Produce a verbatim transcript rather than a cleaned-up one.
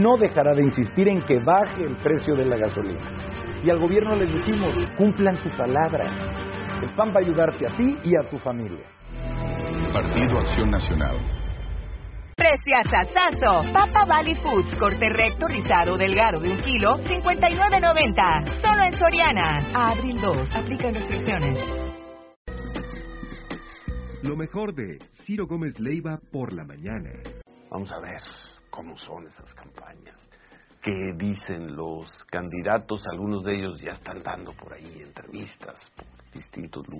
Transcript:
No dejará de insistir en que baje el precio de la gasolina. Y al gobierno les decimos, cumplan su palabra. El P A N va a ayudarte a ti y a tu familia. Partido Acción Nacional. Preciasasazo. Papa Valley Foods, corte recto, rizado, delgado de un kilo, cincuenta y nueve noventa. Solo en Soriana. A abril dos. Aplican restricciones. Lo mejor de Ciro Gómez Leiva por la mañana. Vamos a ver cómo son esas campañas. ¿Qué dicen los candidatos? Algunos de ellos ya están dando por ahí entrevistas por distintos lugares.